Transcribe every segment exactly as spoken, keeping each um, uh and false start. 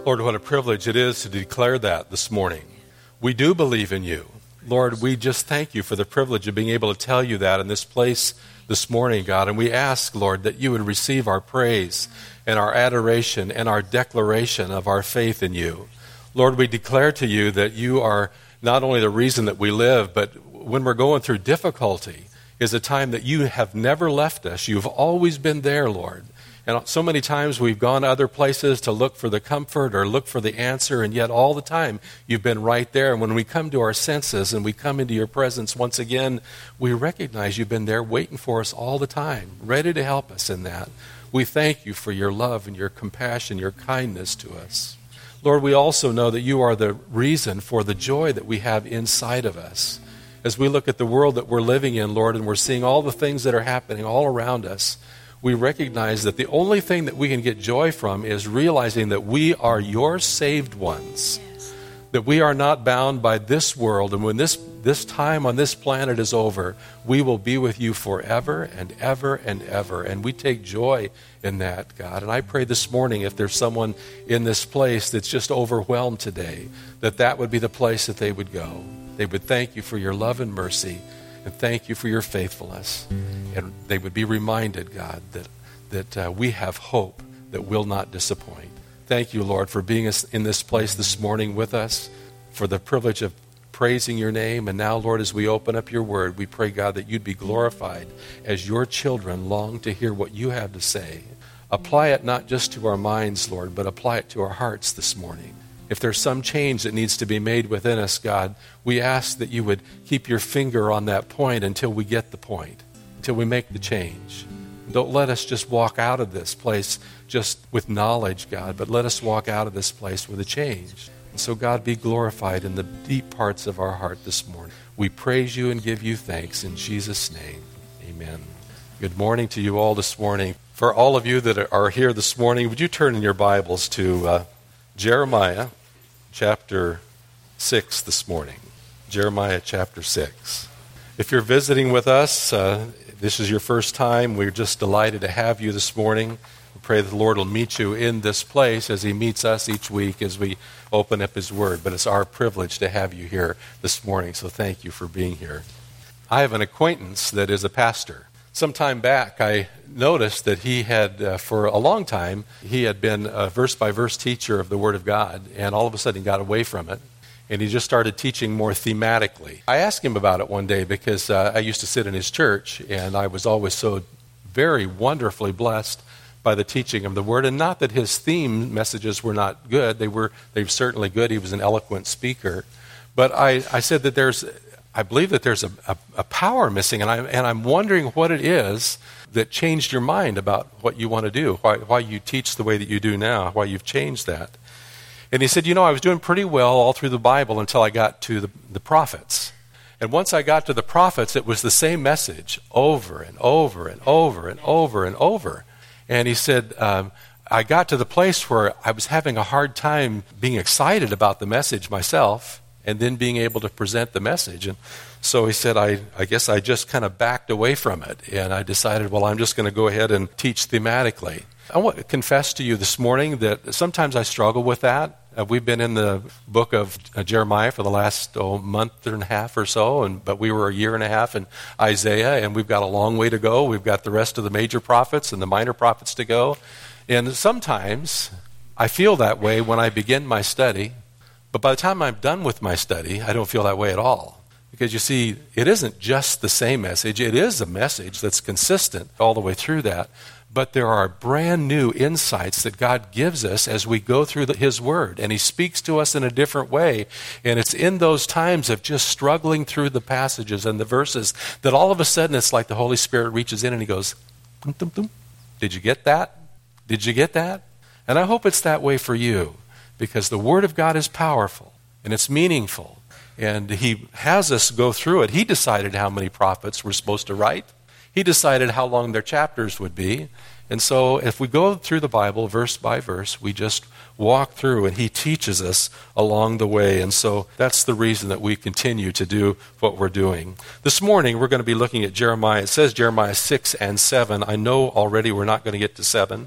Lord, what a privilege it is to declare that this morning. We do believe in you. Lord, we just thank you for the privilege of being able to tell you that in this place this morning, God. And we ask, Lord, that you would receive our praise and our adoration and our declaration of our faith in you. Lord, we declare to you that you are not only the reason that we live, but when we're going through difficulty is a time that you have never left us. You've always been there, Lord. And so many times we've gone to other places to look for the comfort or look for the answer, and yet all the time you've been right there. And when we come to our senses and we come into your presence once again, we recognize you've been there waiting for us all the time, ready to help us in that. We thank you for your love and your compassion, your kindness to us. Lord, we also know that you are the reason for the joy that we have inside of us. As we look at the world that we're living in, Lord, and we're seeing all the things that are happening all around us, we recognize that the only thing that we can get joy from is realizing that we are your saved ones, that we are not bound by this world, and when this, this time on this planet is over, we will be with you forever and ever and ever, and we take joy in that, God. And I pray this morning, if there's someone in this place that's just overwhelmed today, that that would be the place that they would go. They would thank you for your love and mercy, and thank you for your faithfulness. And they would be reminded, God, that, that uh, we have hope that will not disappoint. Thank you, Lord, for being in this place this morning with us, for the privilege of praising your name. And now, Lord, as we open up your word, we pray, God, that you'd be glorified as your children long to hear what you have to say. Apply it not just to our minds, Lord, but apply it to our hearts this morning. If there's some change that needs to be made within us, God, we ask that you would keep your finger on that point until we get the point, until we make the change. Don't let us just walk out of this place just with knowledge, God, but let us walk out of this place with a change. And so, God, be glorified in the deep parts of our heart this morning. We praise you and give you thanks in Jesus' name. Amen. Good morning to you all this morning. For all of you that are here this morning, would you turn in your Bibles to uh, Jeremiah chapter six this morning. Jeremiah chapter six. If you're visiting with us, uh, this is your first time, we're just delighted to have you this morning. We pray that the Lord will meet you in this place as he meets us each week as we open up his word. But it's our privilege to have you here this morning, so thank you for being here. I have an acquaintance that is a pastor. Some time back, I noticed that he had, uh, for a long time, he had been a verse-by-verse teacher of the Word of God, and all of a sudden he got away from it, and he just started teaching more thematically. I asked him about it one day because uh, I used to sit in his church, and I was always so very wonderfully blessed by the teaching of the Word, and not that his theme messages were not good. They were, they were certainly good. He was an eloquent speaker. But I, I said that there's... I believe that there's a, a, a power missing, and, I, and I'm wondering what it is that changed your mind about what you want to do, why, why you teach the way that you do now, why you've changed that. And he said, you know, I was doing pretty well all through the Bible until I got to the, the prophets. And once I got to the prophets, it was the same message over and over and over and over and over. And he said, um, I got to the place where I was having a hard time being excited about the message myself, and then being able to present the message. And so he said, I, I guess I just kind of backed away from it, and I decided, well, I'm just going to go ahead and teach thematically. I want to confess to you this morning that sometimes I struggle with that. Uh, we've been in the book of uh, Jeremiah for the last oh, month and a half or so, and but we were a year and a half in Isaiah, and we've got a long way to go. We've got the rest of the major prophets and the minor prophets to go. And sometimes I feel that way when I begin my study, but by the time I'm done with my study, I don't feel that way at all. Because you see, it isn't just the same message. It is a message that's consistent all the way through that. But there are brand new insights that God gives us as we go through the, his word. And he speaks to us in a different way. And it's in those times of just struggling through the passages and the verses that all of a sudden it's like the Holy Spirit reaches in and he goes, dum, dum, dum. Did you get that? Did you get that? And I hope it's that way for you. Because the Word of God is powerful, and it's meaningful, and he has us go through it. He decided how many prophets we're supposed to write. He decided how long their chapters would be. And so if we go through the Bible verse by verse, we just walk through, and he teaches us along the way. And so that's the reason that we continue to do what we're doing. This morning, we're going to be looking at Jeremiah. It says Jeremiah six and seven. I know already we're not going to get to seven.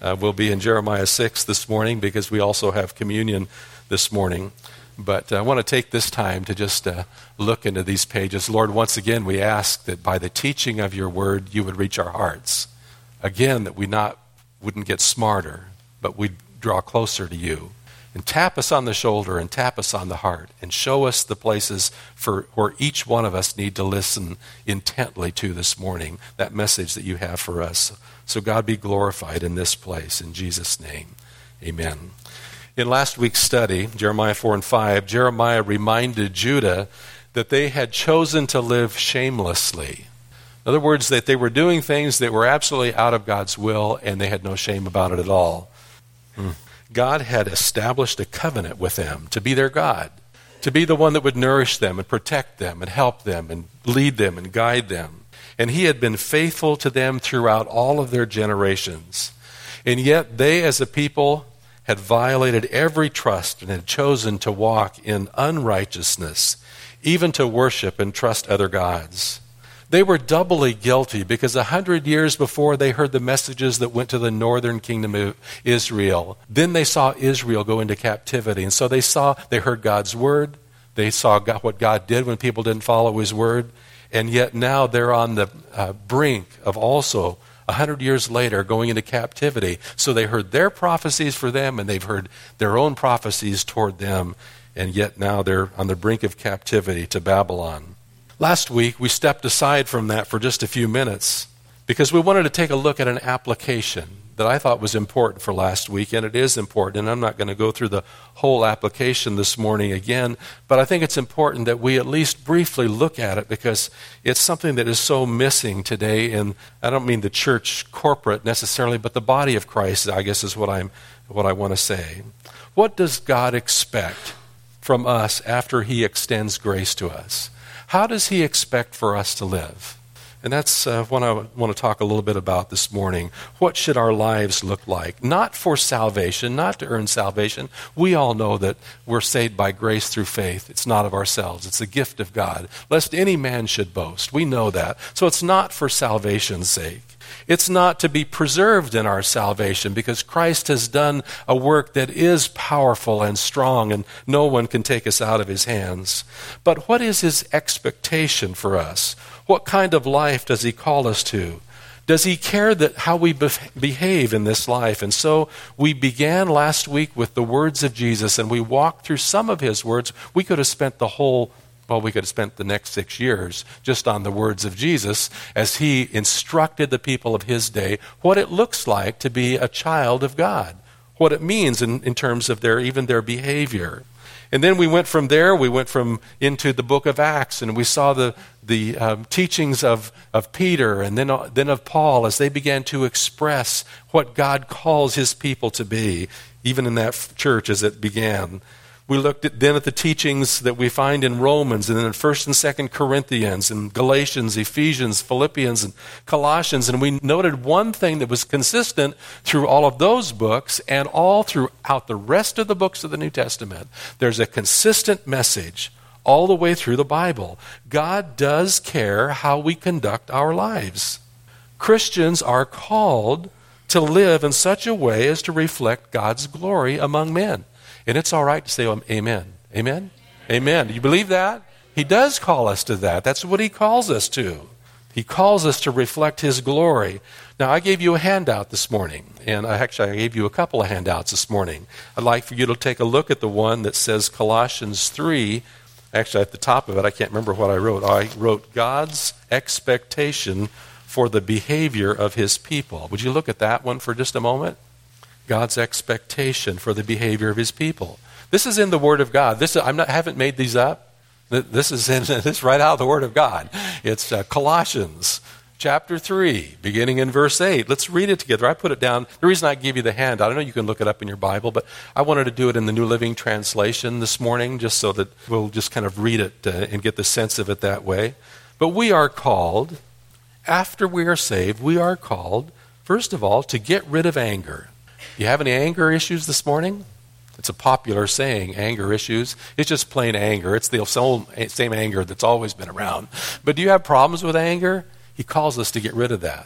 Uh, we'll be in Jeremiah six this morning because we also have communion this morning. But I want to take this time to just uh, look into these pages. Lord, once again, we ask that by the teaching of your word, you would reach our hearts. Again, that we not wouldn't get smarter, but we'd draw closer to you. And tap us on the shoulder and tap us on the heart and show us the places for where each one of us need to listen intently to this morning, that message that you have for us. So God be glorified in this place. In Jesus' name, amen. In last week's study, Jeremiah four and five, Jeremiah reminded Judah that they had chosen to live shamelessly. In other words, that they were doing things that were absolutely out of God's will and they had no shame about it at all. Hmm. God had established a covenant with them to be their God, to be the one that would nourish them and protect them and help them and lead them and guide them. And he had been faithful to them throughout all of their generations. And yet they as a people had violated every trust and had chosen to walk in unrighteousness, even to worship and trust other gods. They were doubly guilty because a hundred years before they heard the messages that went to the northern kingdom of Israel. Then they saw Israel go into captivity. And so they saw, they heard God's word. They saw God, what God did when people didn't follow his word. And yet now they're on the uh, brink of also, a hundred years later, going into captivity. So they heard their prophecies for them and they've heard their own prophecies toward them. And yet now they're on the brink of captivity to Babylon. Last week, we stepped aside from that for just a few minutes because we wanted to take a look at an application that I thought was important for last week, and it is important, and I'm not going to go through the whole application this morning again, but I think it's important that we at least briefly look at it because it's something that is so missing today, and I don't mean the church corporate necessarily, but the body of Christ, I guess is what I'm what I want to say. What does God expect from us after he extends grace to us? How does he expect for us to live? And that's uh, what I want to talk a little bit about this morning. What should our lives look like? Not for salvation, not to earn salvation. We all know that we're saved by grace through faith. It's not of ourselves. It's a gift of God. Lest any man should boast. We know that. So it's not for salvation's sake. It's not to be preserved in our salvation because Christ has done a work that is powerful and strong and no one can take us out of his hands. But what is his expectation for us? What kind of life does he call us to? Does he care that how we be- behave in this life? And so we began last week with the words of Jesus and we walked through some of his words. We could have spent the whole Well, we could have spent the next six years just on the words of Jesus as he instructed the people of his day what it looks like to be a child of God, what it means in, in terms of their even their behavior. And then we went from there, we went from into the book of Acts, and we saw the, the um, teachings of, of Peter and then, uh, then of Paul as they began to express what God calls his people to be, even in that f- church as it began. We looked at, then at the teachings that we find in Romans and then in First and Second Corinthians and Galatians, Ephesians, Philippians, and Colossians. And we noted one thing that was consistent through all of those books and all throughout the rest of the books of the New Testament. There's a consistent message all the way through the Bible. God does care how we conduct our lives. Christians are called to live in such a way as to reflect God's glory among men. And it's all right to say amen. Amen? Amen. Amen. Do you believe that? He does call us to that. That's what he calls us to. He calls us to reflect his glory. Now, I gave you a handout this morning, and I actually I gave you a couple of handouts this morning. I'd like for you to take a look at the one that says Colossians three. Actually, at the top of it, I can't remember what I wrote. I wrote God's expectation for the behavior of his people. Would you look at that one for just a moment? God's expectation for the behavior of his people. This is in the Word of God. This I'm not haven't made these up. This is in this is right out of the Word of God. It's uh, Colossians chapter three, beginning in verse eight. Let's read it together. I put it down. The reason I gave you the handout, I know you can look it up in your Bible, but I wanted to do it in the New Living Translation this morning, just so that we'll just kind of read it uh, and get the sense of it that way. But we are called, after we are saved, we are called, first of all, to get rid of anger. Do you have any anger issues this morning? It's a popular saying, anger issues. It's just plain anger. It's the same anger that's always been around. But do you have problems with anger? He calls us to get rid of that.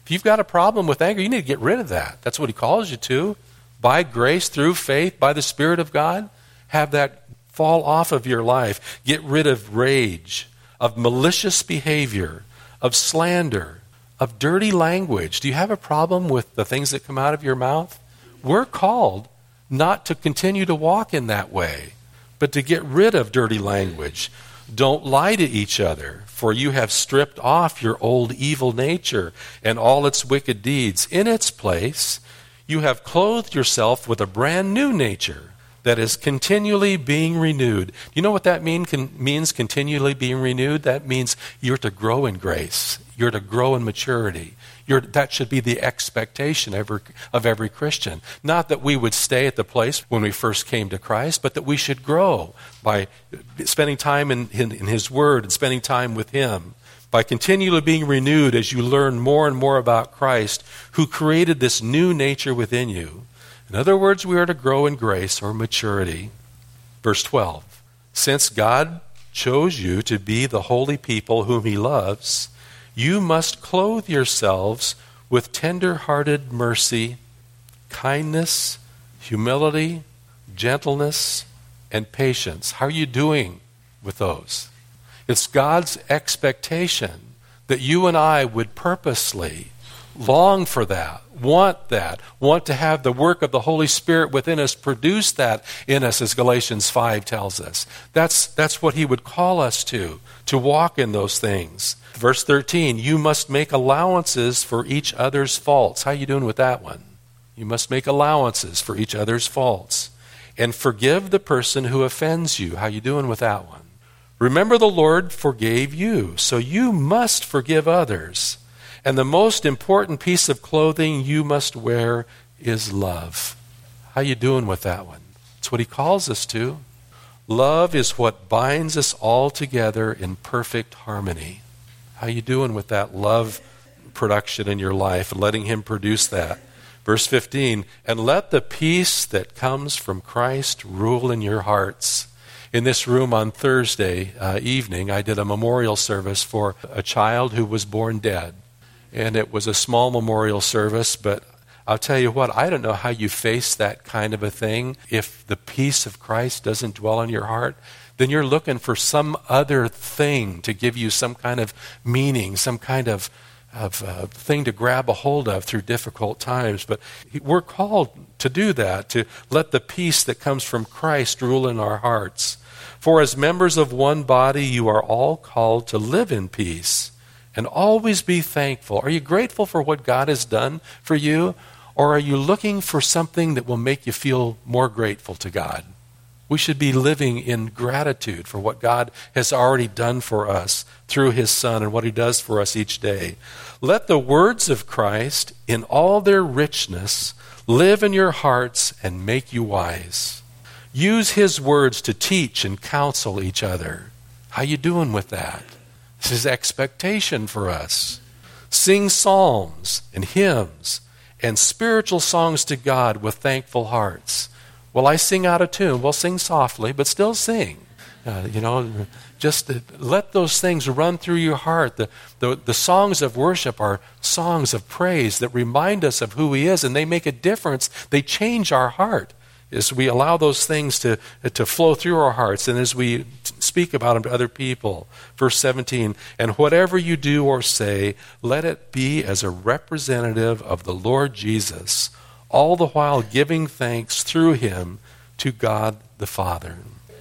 If you've got a problem with anger, you need to get rid of that. That's what he calls you to. By grace, through faith, by the Spirit of God, have that fall off of your life. Get rid of rage, of malicious behavior, of slander, of dirty language. Do you have a problem with the things that come out of your mouth? We're called not to continue to walk in that way, but to get rid of dirty language. Don't lie to each other, for you have stripped off your old evil nature and all its wicked deeds. In its place, you have clothed yourself with a brand new nature that is continually being renewed. You know what that mean, can, means, continually being renewed? That means you're to grow in grace. You're to grow in maturity. You're, that should be the expectation of every, of every Christian. Not that we would stay at the place when we first came to Christ, but that we should grow by spending time in, in, in His Word and spending time with Him, by continually being renewed as you learn more and more about Christ, who created this new nature within you. In other words, we are to grow in grace or maturity. Verse twelve, since God chose you to be the holy people whom He loves, you must clothe yourselves with tender-hearted mercy, kindness, humility, gentleness, and patience. How are you doing with those? It's God's expectation that you and I would purposely long for that, want that, want to have the work of the Holy Spirit within us produce that in us, as Galatians five tells us. That's, that's what He would call us to, to walk in those things. Verse thirteen, you must make allowances for each other's faults. How are you doing with that one? You must make allowances for each other's faults and forgive the person who offends you. How are you doing with that one? Remember, the Lord forgave you, so you must forgive others. And the most important piece of clothing you must wear is love. How are you doing with that one? It's what He calls us to. Love is what binds us all together in perfect harmony. How are you doing with that love production in your life and letting Him produce that? Verse fifteen, and let the peace that comes from Christ rule in your hearts. In this room on Thursday uh, evening, I did a memorial service for a child who was born dead. And it was a small memorial service, but I'll tell you what, I don't know how you face that kind of a thing. If the peace of Christ doesn't dwell in your heart, then you're looking for some other thing to give you some kind of meaning, some kind of, of uh, thing to grab a hold of through difficult times. But we're called to do that, to let the peace that comes from Christ rule in our hearts. For as members of one body, you are all called to live in peace and always be thankful. Are you grateful for what God has done for you? Or are you looking for something that will make you feel more grateful to God? We should be living in gratitude for what God has already done for us through His Son and what He does for us each day. Let the words of Christ, in all their richness, live in your hearts and make you wise. Use His words to teach and counsel each other. How you doing with that? This is expectation for us. Sing psalms and hymns and spiritual songs to God with thankful hearts. Well, I sing out of tune. Well, sing softly, but still sing. Uh, you know, just uh, let those things run through your heart. The, the, the songs of worship are songs of praise that remind us of who He is, and they make a difference. They change our heart as we allow those things to, to flow through our hearts and as we speak about them to other people. Verse seventeen, and whatever you do or say, let it be as a representative of the Lord Jesus, all the while giving thanks through Him to God the Father.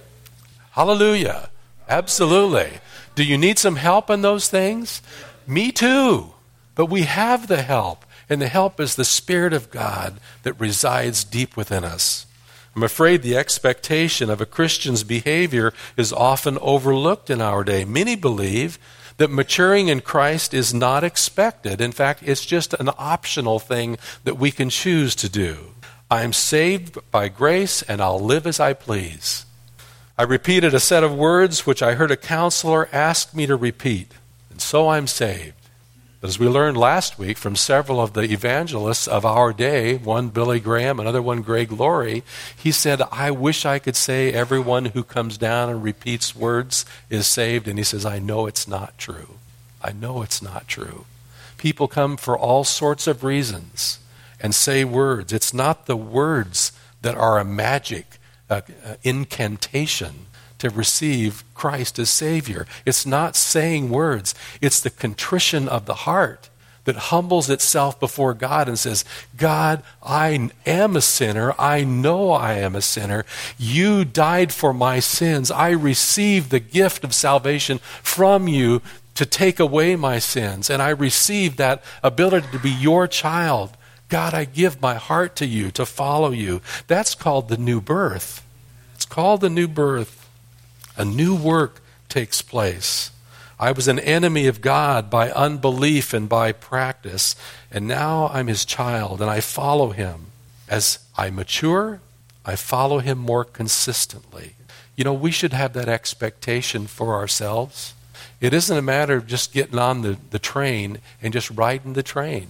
Hallelujah. Absolutely. Do you need some help in those things? Me too. But we have the help, and the help is the Spirit of God that resides deep within us. I'm afraid the expectation of a Christian's behavior is often overlooked in our day. Many believe that maturing in Christ is not expected. In fact, it's just an optional thing that we can choose to do. I'm saved by grace, and I'll live as I please. I repeated a set of words which I heard a counselor ask me to repeat, and so I'm saved. But as we learned last week from several of the evangelists of our day, one Billy Graham, another one Greg Laurie, he said, I wish I could say everyone who comes down and repeats words is saved. And he says, I know it's not true. I know it's not true. People come for all sorts of reasons and say words. It's not the words that are a magic uh, uh, incantation to receive Christ as Savior. It's not saying words. It's the contrition of the heart that humbles itself before God and says, God, I am a sinner. I know I am a sinner. You died for my sins. I receive the gift of salvation from you to take away my sins. And I receive that ability to be your child. God, I give my heart to you, to follow you. That's called the new birth. It's called the new birth. A new work takes place. I was an enemy of God by unbelief and by practice, and now I'm his child, and I follow him. As I mature, I follow him more consistently. You know, we should have that expectation for ourselves. It isn't a matter of just getting on the, the train and just riding the train.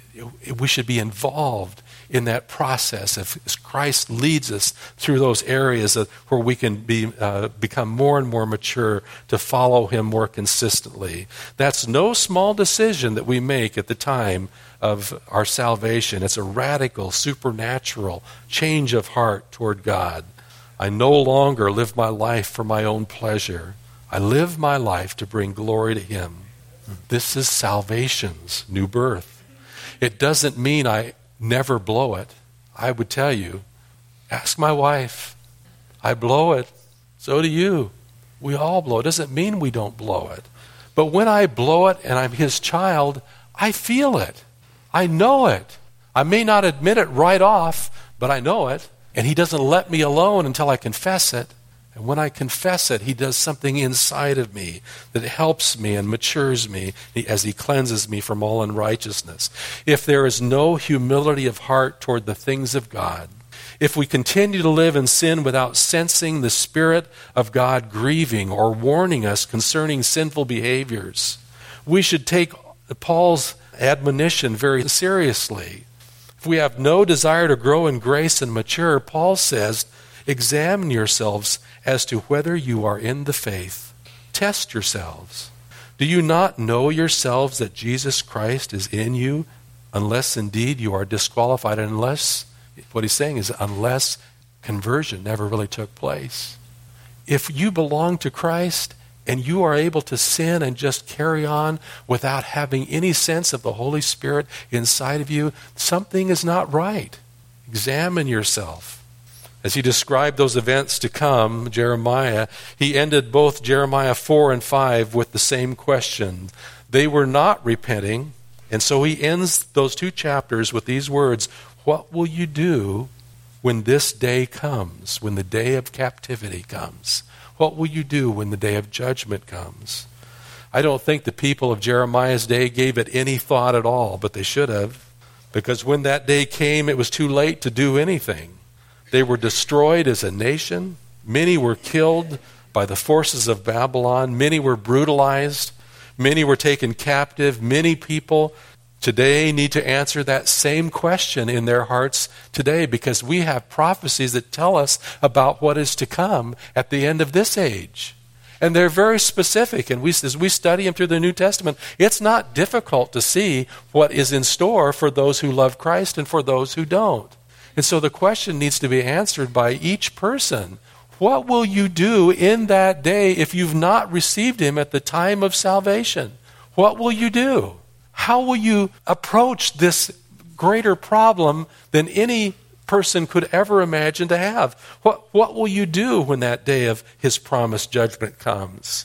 We should be involved in that process as Christ leads us through those areas of, where we can be uh, become more and more mature to follow him more consistently. That's no small decision that we make at the time of our salvation. It's a radical, supernatural change of heart toward God. I no longer live my life for my own pleasure. I live my life to bring glory to him. This is salvation's new birth. It doesn't mean I never blow it. I would tell you, ask my wife. I blow it. So do you. We all blow it. It doesn't mean we don't blow it. But when I blow it and I'm his child, I feel it. I know it. I may not admit it right off, but I know it. And he doesn't let me alone until I confess it. And when I confess it, he does something inside of me that helps me and matures me as he cleanses me from all unrighteousness. If there is no humility of heart toward the things of God, if we continue to live in sin without sensing the Spirit of God grieving or warning us concerning sinful behaviors, we should take Paul's admonition very seriously. If we have no desire to grow in grace and mature, Paul says, examine yourselves as to whether you are in the faith. Test yourselves. Do you not know yourselves that Jesus Christ is in you, unless indeed you are disqualified, unless, what he's saying is unless conversion never really took place. If you belong to Christ and you are able to sin and just carry on without having any sense of the Holy Spirit inside of you, something is not right. Examine yourself. As he described those events to come, Jeremiah, he ended both Jeremiah four and five with the same question. They were not repenting, and so he ends those two chapters with these words, what will you do when this day comes, when the day of captivity comes? What will you do when the day of judgment comes? I don't think the people of Jeremiah's day gave it any thought at all, but they should have, because when that day came, it was too late to do anything. They were destroyed as a nation. Many were killed by the forces of Babylon. Many were brutalized. Many were taken captive. Many people today need to answer that same question in their hearts today, because we have prophecies that tell us about what is to come at the end of this age. And they're very specific. And we, as we study them through the New Testament, it's not difficult to see what is in store for those who love Christ and for those who don't. And so the question needs to be answered by each person. What will you do in that day if you've not received him at the time of salvation? What will you do? How will you approach this greater problem than any person could ever imagine to have? What, what will you do when that day of his promised judgment comes?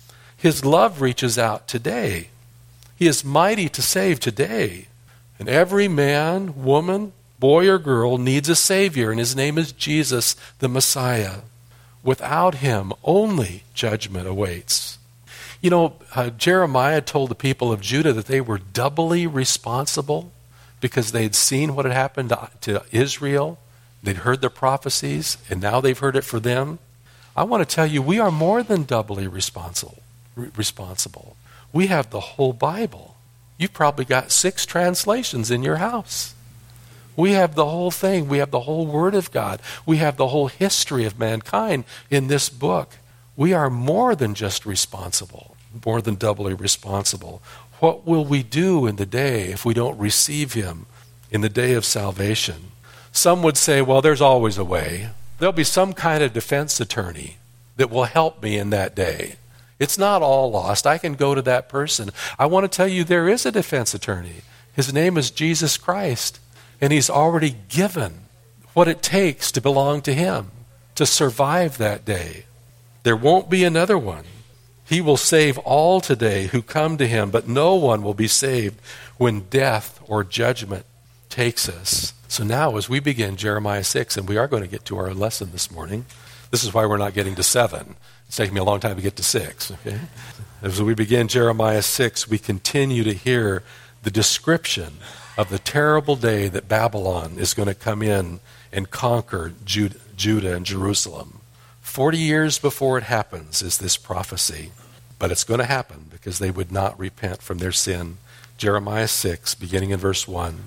His love reaches out today. He is mighty to save today. And every man, woman, boy or girl needs a Savior, and his name is Jesus, the Messiah. Without him, only judgment awaits. You know, uh, Jeremiah told the people of Judah that they were doubly responsible because they'd seen what had happened to, to Israel. They'd heard the prophecies, and now they've heard it for them. I want to tell you, we are more than doubly responsible. Re- responsible. We have the whole Bible. You've probably got six translations in your house. We have the whole thing. We have the whole Word of God. We have the whole history of mankind in this book. We are more than just responsible, more than doubly responsible. What will we do in the day if we don't receive him in the day of salvation? Some would say, well, there's always a way. There'll be some kind of defense attorney that will help me in that day. It's not all lost. I can go to that person. I want to tell you there is a defense attorney. His name is Jesus Christ, and he's already given what it takes to belong to him, to survive that day. There won't be another one. He will save all today who come to him, but no one will be saved when death or judgment takes us. So now as we begin Jeremiah six, and we are going to get to our lesson this morning, this is why we're not getting to seven. It's taking me a long time to get to six. Okay? As we begin Jeremiah six, we continue to hear the description of the terrible day that Babylon is going to come in and conquer Judah and Jerusalem. Forty years before it happens is this prophecy. But it's going to happen because they would not repent from their sin. Jeremiah six, beginning in verse one.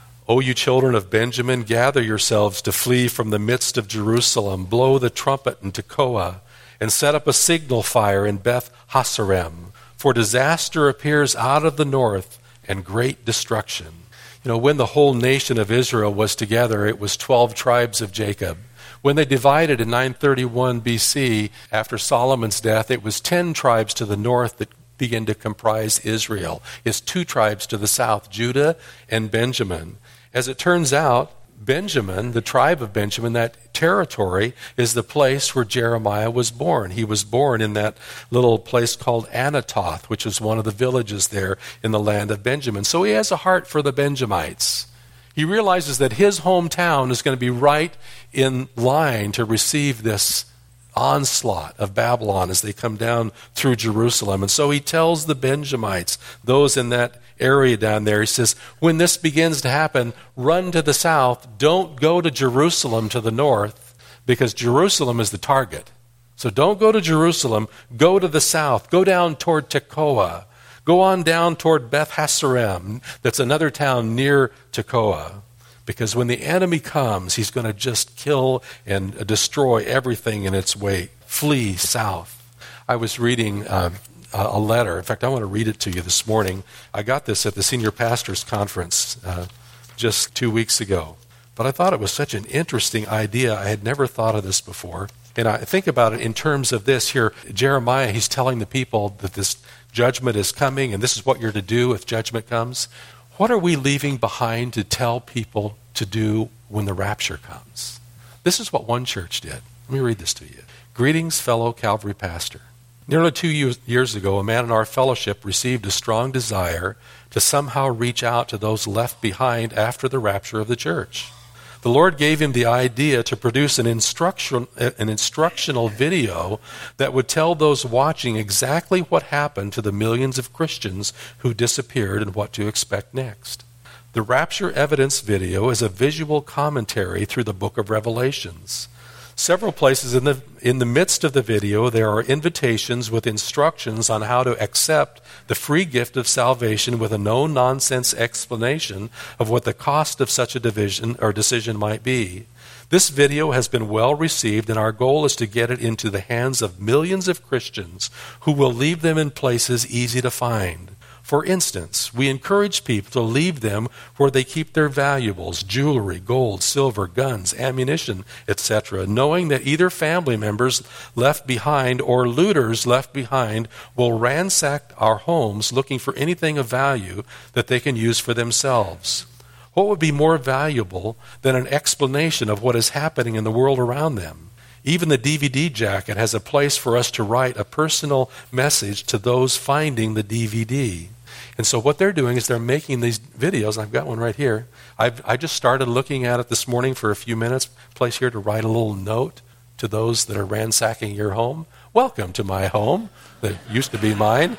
O you children of Benjamin, gather yourselves to flee from the midst of Jerusalem. Blow the trumpet in Tekoa, and set up a signal fire in Beth Haserem. For disaster appears out of the north, and great destruction. You know, when the whole nation of Israel was together, it was twelve tribes of Jacob. When they divided in nine thirty-one B C, after Solomon's death, it was ten tribes to the north that began to comprise Israel. It's two tribes to the south, Judah and Benjamin. As it turns out, Benjamin, the tribe of Benjamin, that territory, is the place where Jeremiah was born. He was born in that little place called Anatoth, which is one of the villages there in the land of Benjamin. So he has a heart for the Benjamites. He realizes that his hometown is going to be right in line to receive this onslaught of Babylon as they come down through Jerusalem. And so he tells the Benjamites, those in that area down there, he says, when this begins to happen, run to the south. Don't go to Jerusalem to the north, because Jerusalem is the target. So don't go to Jerusalem. Go to the south. Go down toward Tekoa. Go on down toward Beth Haserem. That's another town near Tekoa. Because when the enemy comes, he's going to just kill and destroy everything in its way. Flee south. I was reading uh, a letter. In fact, I want to read it to you this morning. I got this at the Senior Pastors Conference uh, just two weeks ago. But I thought it was such an interesting idea. I had never thought of this before. And I think about it in terms of this here. Jeremiah, he's telling the people that this judgment is coming, and this is what you're to do if judgment comes. What are we leaving behind to tell people to do when the rapture comes? This is what one church did. Let me read this to you. Greetings, fellow Calvary pastor. Nearly two years ago, a man in our fellowship received a strong desire to somehow reach out to those left behind after the rapture of the church. The Lord gave him the idea to produce an instruction, an instructional video that would tell those watching exactly what happened to the millions of Christians who disappeared and what to expect next. The Rapture Evidence video is a visual commentary through the book of Revelations. Several places in the in the midst of the video, there are invitations with instructions on how to accept the free gift of salvation with a no-nonsense explanation of what the cost of such a division or decision might be. This video has been well received, and our goal is to get it into the hands of millions of Christians who will leave them in places easy to find. For instance, we encourage people to leave them where they keep their valuables, jewelry, gold, silver, guns, ammunition, et cetera, knowing that either family members left behind or looters left behind will ransack our homes looking for anything of value that they can use for themselves. What would be more valuable than an explanation of what is happening in the world around them? Even the D V D jacket has a place for us to write a personal message to those finding the D V D. And so what they're doing is they're making these videos. I've got one right here. I've, I just started looking at it this morning for a few minutes. Place here to write a little note to those that are ransacking your home. Welcome to my home that used to be mine.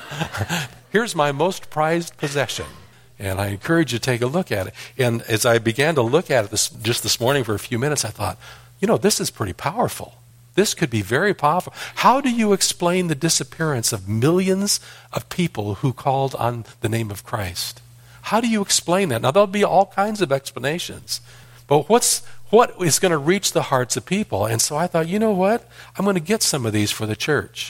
Here's my most prized possession. And I encourage you to take a look at it. And as I began to look at it this, just this morning for a few minutes, I thought, you know, this is pretty powerful. This could be very powerful. How do you explain the disappearance of millions of people who called on the name of Christ? How do you explain that? Now, there'll be all kinds of explanations. But what's what is going to reach the hearts of people? And so I thought, you know what? I'm going to get some of these for the church.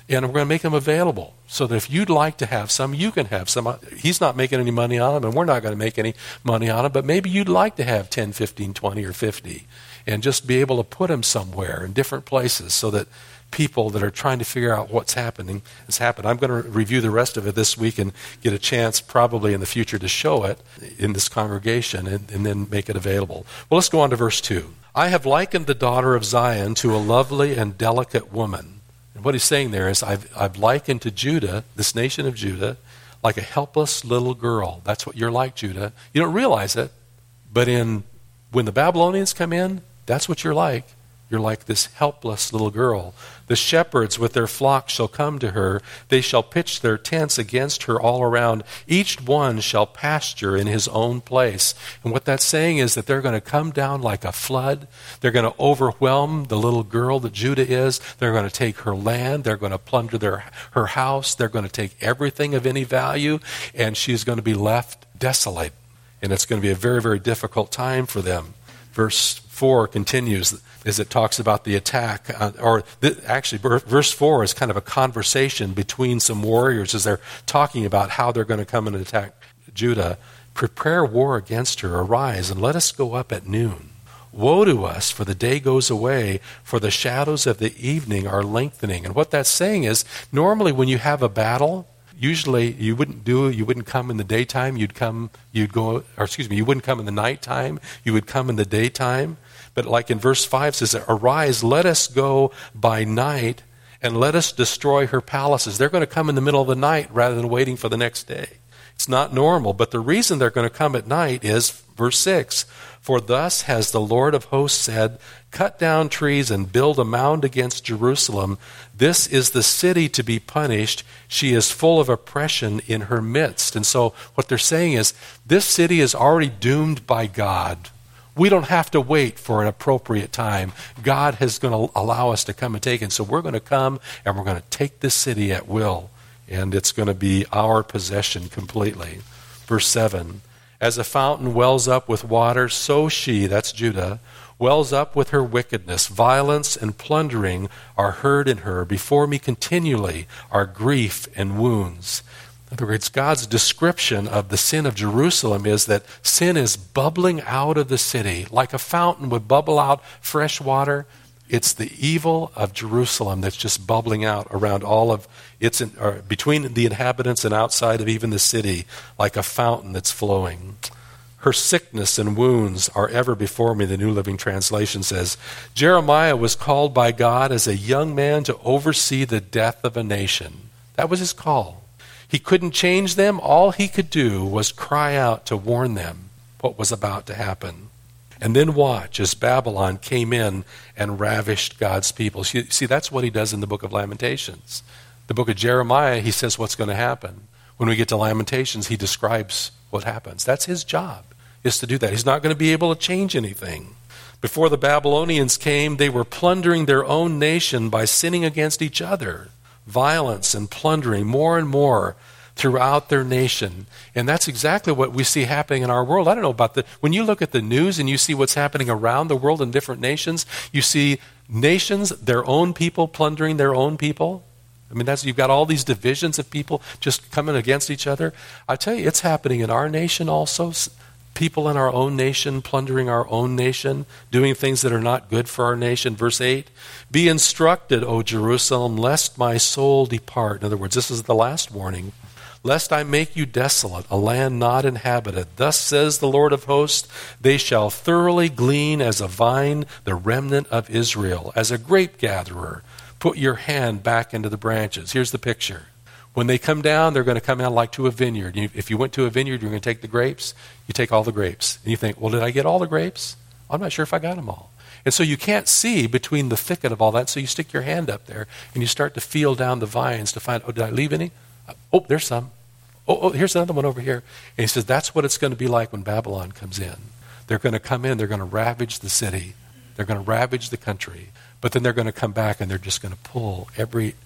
And we're going to make them available so that if you'd like to have some, you can have some. He's not making any money on them, and we're not going to make any money on them, but maybe you'd like to have ten, fifteen, twenty, or fifty, and just be able to put them somewhere in different places so that people that are trying to figure out what's happening has happened. I'm going to review the rest of it this week and get a chance probably in the future to show it in this congregation and, and then make it available. Well, let's go on to verse two. I have likened the daughter of Zion to a lovely and delicate woman. And what he's saying there is, I've, I've likened to Judah, this nation of Judah, like a helpless little girl. That's what you're like, Judah. You don't realize it, but in when the Babylonians come in, that's what you're like. You're like this helpless little girl. The shepherds with their flocks shall come to her. They shall pitch their tents against her all around. Each one shall pasture in his own place. And what that's saying is that they're going to come down like a flood. They're going to overwhelm the little girl that Judah is. They're going to take her land. They're going to plunder their, her house. They're going to take everything of any value. And she's going to be left desolate. And it's going to be a very, very difficult time for them. Verse four continues as it talks about the attack, uh, or th- actually verse four is kind of a conversation between some warriors as they're talking about how they're going to come and attack Judah. Prepare war against her, arise, and let us go up at noon. Woe to us, for the day goes away, for the shadows of the evening are lengthening. And what that's saying is, normally when you have a battle, usually you wouldn't do you wouldn't come in the daytime, you'd come you'd go or excuse me, you wouldn't come in the nighttime, you would come in the daytime. But like in verse five says, arise, let us go by night and let us destroy her palaces. They're going to come in the middle of the night rather than waiting for the next day. It's not normal, but the reason they're going to come at night is verse six. For thus has the Lord of hosts said, cut down trees and build a mound against Jerusalem. This is the city to be punished. She is full of oppression in her midst. And so what they're saying is, this city is already doomed by God. We don't have to wait for an appropriate time. God is going to allow us to come and take it. So we're going to come and we're going to take this city at will. And it's going to be our possession completely. Verse seven. As a fountain wells up with water, so she, that's Judah, wells up with her wickedness. Violence and plundering are heard in her. Before me continually are grief and wounds. In other words, God's description of the sin of Jerusalem is that sin is bubbling out of the city. Like a fountain would bubble out fresh water, it's the evil of Jerusalem that's just bubbling out around all of its, or between the inhabitants and outside of even the city, like a fountain that's flowing. Her sickness and wounds are ever before me, the New Living Translation says. Jeremiah was called by God as a young man to oversee the death of a nation. That was his call. He couldn't change them. All he could do was cry out to warn them what was about to happen. And then watch as Babylon came in and ravished God's people. See, that's what he does in the book of Lamentations. The book of Jeremiah, he says what's going to happen. When we get to Lamentations, he describes what happens. That's his job, is to do that. He's not going to be able to change anything. Before the Babylonians came, they were plundering their own nation by sinning against each other. Violence and plundering more and more throughout their nation. And that's exactly what we see happening in our world. I don't know about the, when you look at the news and you see what's happening around the world in different nations, you see nations, their own people plundering their own people. I mean, that's, you've got all these divisions of people just coming against each other. I tell you, it's happening in our nation also. People in our own nation plundering our own nation, doing things that are not good for our nation. Verse eight, be instructed, O Jerusalem, lest my soul depart. In other words, this is the last warning. Lest I make you desolate, a land not inhabited. Thus says the Lord of hosts, they shall thoroughly glean as a vine the remnant of Israel. As a grape gatherer, put your hand back into the branches. Here's the picture. When they come down, they're going to come out like to a vineyard. If you went to a vineyard, you're going to take the grapes. You take all the grapes. And you think, well, did I get all the grapes? I'm not sure if I got them all. And so you can't see between the thicket of all that, so you stick your hand up there and you start to feel down the vines to find, oh, did I leave any? Oh, there's some. Oh, oh, here's another one over here. And he says, that's what it's going to be like when Babylon comes in. They're going to come in, they're going to ravage the city. They're going to ravage the country. But then they're going to come back and they're just going to pull every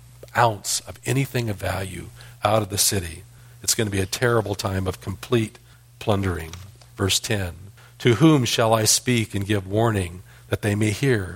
ounce of anything of value out of the city. It's going to be a terrible time of complete plundering. Verse ten, to whom shall I speak and give warning that they may hear?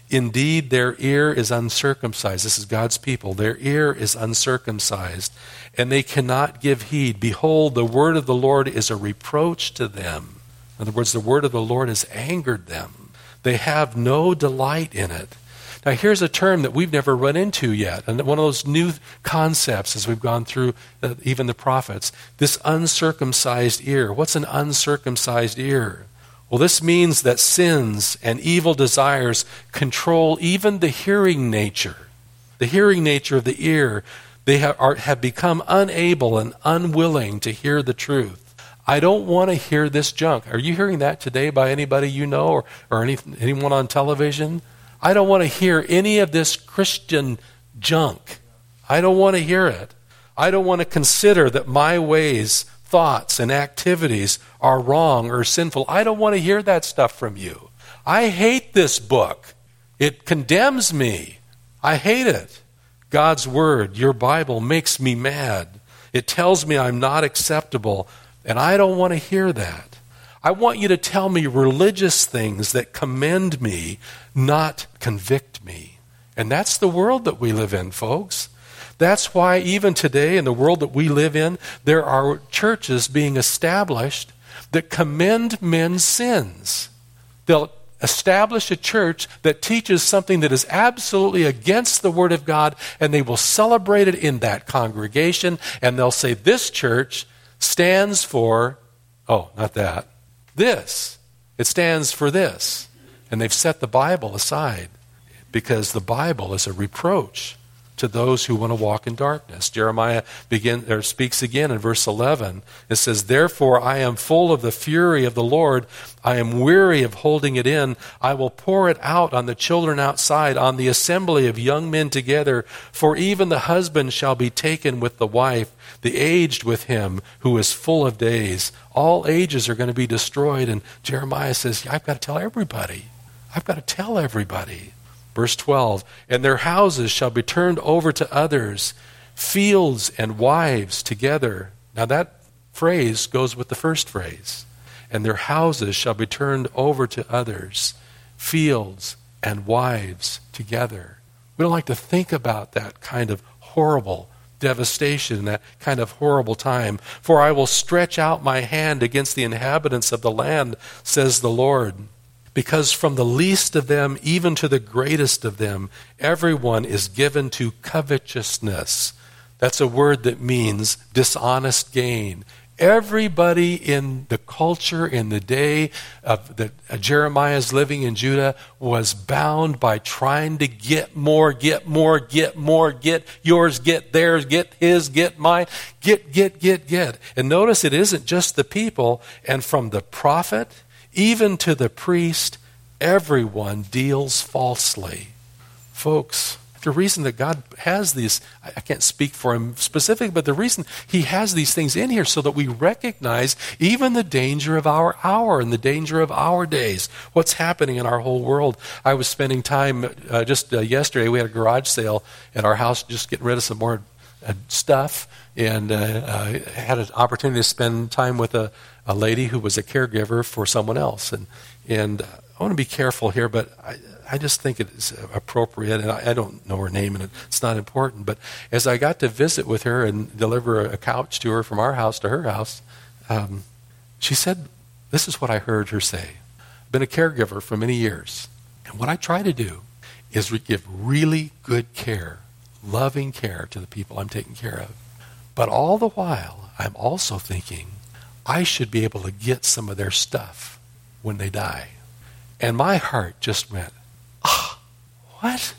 Indeed, their ear is uncircumcised. This is God's people. Their ear is uncircumcised, and they cannot give heed. Behold, the word of the Lord is a reproach to them. In other words, the word of the Lord has angered them. They have no delight in it. Now, here's a term that we've never run into yet, and one of those new concepts as we've gone through uh, even the prophets, this uncircumcised ear. What's an uncircumcised ear? Well, this means that sins and evil desires control even the hearing nature. The hearing nature of the ear. They have, are, have become unable and unwilling to hear the truth. I don't want to hear this junk. Are you hearing that today by anybody you know or, or any, anyone on television? I don't want to hear any of this Christian junk. I don't want to hear it. I don't want to consider that my ways, thoughts, and activities are wrong or sinful. I don't want to hear that stuff from you. I hate this book. It condemns me. I hate it. God's word, your Bible, makes me mad. It tells me I'm not acceptable, and I don't want to hear that. I want you to tell me religious things that commend me, not convict me. And that's the world that we live in, folks. That's why even today in the world that we live in, there are churches being established that commend men's sins. They'll establish a church that teaches something that is absolutely against the Word of God, and they will celebrate it in that congregation, and they'll say, this church stands for, oh, not that, this. It stands for this. And they've set the Bible aside because the Bible is a reproach to those who want to walk in darkness. Jeremiah begin, or speaks again in verse eleven. It says, therefore I am full of the fury of the Lord. I am weary of holding it in. I will pour it out on the children outside, on the assembly of young men together. For even the husband shall be taken with the wife, the aged with him who is full of days. All ages are going to be destroyed. And Jeremiah says, I've got to tell everybody. I've got to tell everybody. Verse twelve, and their houses shall be turned over to others, fields and wives together. Now that phrase goes with the first phrase. And their houses shall be turned over to others, fields and wives together. We don't like to think about that kind of horrible devastation, that kind of horrible time. For I will stretch out my hand against the inhabitants of the land, says the Lord. Because from the least of them, even to the greatest of them, everyone is given to covetousness. That's a word that means dishonest gain. Everybody in the culture in the day of that Jeremiah's living in Judah was bound by trying to get more, get more, get more, get yours, get theirs, get his, get mine, get, get, get, get. And notice it isn't just the people, and from the prophet even to the priest, everyone deals falsely. Folks, the reason that God has these, I can't speak for him specifically, but the reason he has these things in here so that we recognize even the danger of our hour and the danger of our days, what's happening in our whole world. I was spending time, uh, just uh, yesterday, we had a garage sale at our house, just getting rid of some more uh, stuff, and uh, uh, had an opportunity to spend time with a, a lady who was a caregiver for someone else. And and I want to be careful here, but I, I just think it's appropriate, and I, I don't know her name, and it's not important. But as I got to visit with her and deliver a couch to her from our house to her house, um, she said, this is what I heard her say. I've been a caregiver for many years, and what I try to do is give really good care, loving care to the people I'm taking care of. But all the while, I'm also thinking, I should be able to get some of their stuff when they die. And my heart just went, ah, what?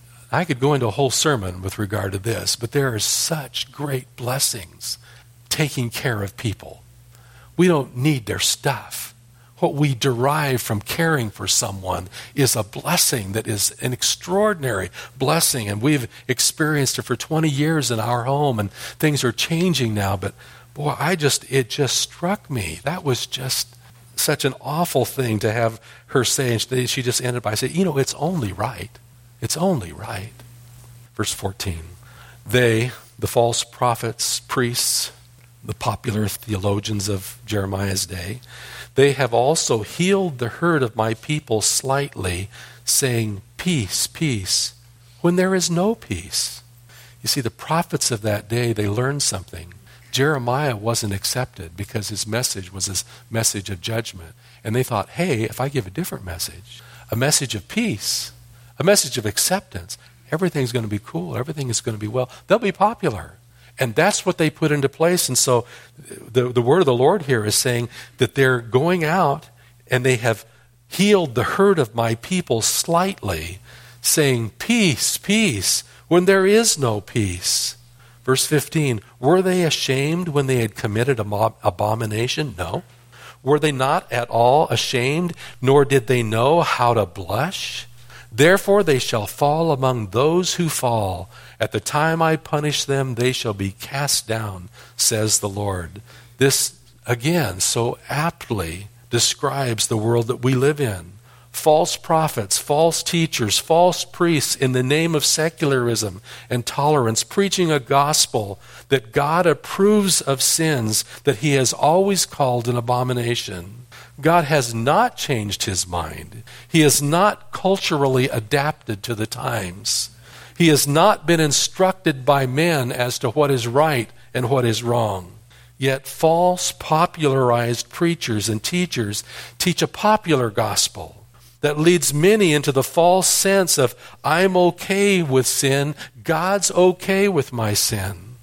I could go into a whole sermon with regard to this, but there are such great blessings taking care of people. We don't need their stuff. What we derive from caring for someone is a blessing that is an extraordinary blessing, and we've experienced it for twenty years in our home, and things are changing now, but boy, I just, it just struck me. That was just such an awful thing to have her say, and she just ended by saying, you know, it's only right. It's only right. Verse fourteen, they, the false prophets, priests, the popular theologians of Jeremiah's day, they have also healed the hurt of my people slightly, saying, peace, peace, when there is no peace. You see, the prophets of that day, they learned something. Jeremiah wasn't accepted because his message was a message of judgment. And they thought, hey, if I give a different message, a message of peace, a message of acceptance, everything's going to be cool, everything is going to be well. They'll be popular. And that's what they put into place. And so the, the word of the Lord here is saying that they're going out and they have healed the hurt of my people slightly, saying, peace, peace, when there is no peace. Verse fifteen, were they ashamed when they had committed an abomination? No. Were they not at all ashamed, nor did they know how to blush? Therefore they shall fall among those who fall. At the time I punish them, they shall be cast down, says the Lord. This, again, so aptly describes the world that we live in. False prophets, false teachers, false priests in the name of secularism and tolerance, preaching a gospel that God approves of sins that he has always called an abomination. God has not changed his mind. He has not culturally adapted to the times. He has not been instructed by men as to what is right and what is wrong. Yet false, popularized preachers and teachers teach a popular gospel that leads many into the false sense of, I'm okay with sin, God's okay with my sin.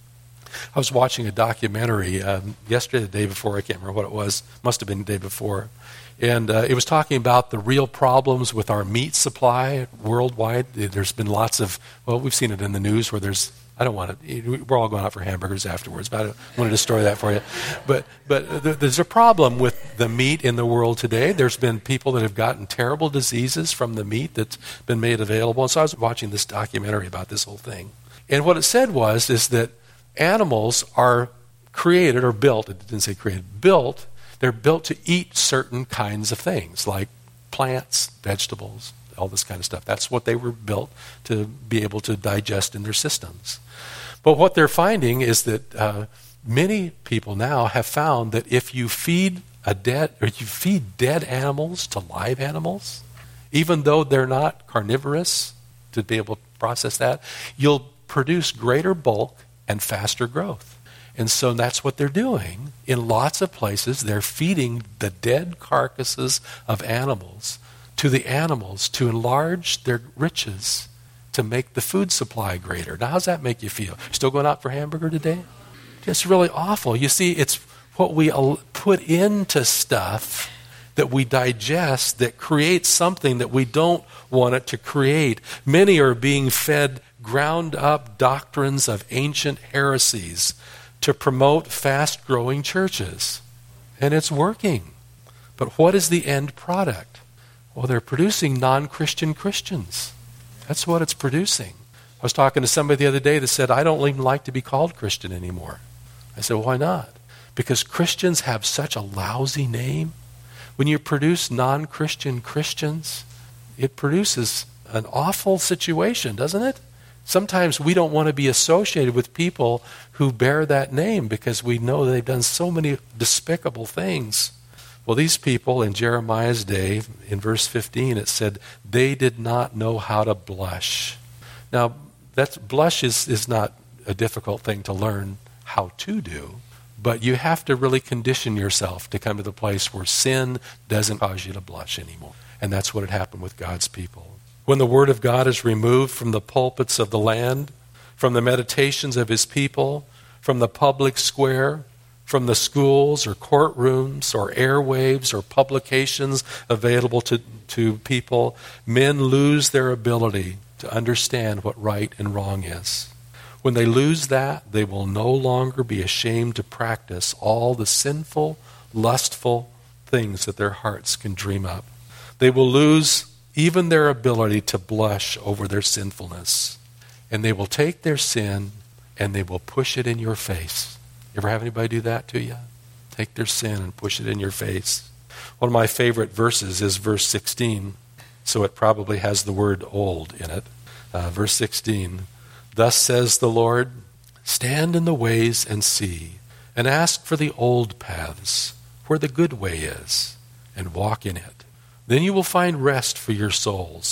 I was watching a documentary um, yesterday, the day before, I can't remember what it was, must have been the day before, and uh, it was talking about the real problems with our meat supply worldwide. There's been lots of, well, we've seen it in the news where there's, I don't want to, we're all going out for hamburgers afterwards, but I don't want to destroy that for you. But but there's a problem with the meat in the world today. There's been people that have gotten terrible diseases from the meat that's been made available. And so I was watching this documentary about this whole thing. And what it said was, is that animals are created or built, it didn't say created, built, they're built to eat certain kinds of things, like plants, vegetables, all this kind of stuff. That's what they were built to be able to digest in their systems. But what they're finding is that uh, many people now have found that if you feed a dead, or you feed dead animals to live animals, even though they're not carnivorous to be able to process that, you'll produce greater bulk and faster growth. And so that's what they're doing. In lots of places, they're feeding the dead carcasses of animals to the animals to enlarge their riches, to make the food supply greater. Now, how does that make you feel? Still going out for hamburger today? It's really awful. You see, it's what we put into stuff that we digest that creates something that we don't want it to create. Many are being fed ground-up doctrines of ancient heresies to promote fast-growing churches. And it's working. But what is the end product? Well, they're producing non-Christian Christians. That's what it's producing. I was talking to somebody the other day that said, I don't even like to be called Christian anymore. I said, why not? Because Christians have such a lousy name. When you produce non-Christian Christians, it produces an awful situation, doesn't it? Sometimes we don't want to be associated with people who bear that name because we know they've done so many despicable things. Well, these people in Jeremiah's day, in verse fifteen, it said, they did not know how to blush. Now, that's, blush is, is not a difficult thing to learn how to do, but you have to really condition yourself to come to the place where sin doesn't cause you to blush anymore. And that's what had happened with God's people. When the Word of God is removed from the pulpits of the land, from the meditations of his people, from the public square, from the schools or courtrooms or airwaves or publications available to, to people, men lose their ability to understand what right and wrong is. When they lose that, they will no longer be ashamed to practice all the sinful, lustful things that their hearts can dream up. They will lose even their ability to blush over their sinfulness. And they will take their sin and they will push it in your face. You ever have anybody do that to you? Take their sin and push it in your face. One of my favorite verses is verse sixteen, so it probably has the word old in it. Uh, verse sixteen, thus says the Lord, stand in the ways and see, and ask for the old paths, where the good way is, and walk in it. Then you will find rest for your souls.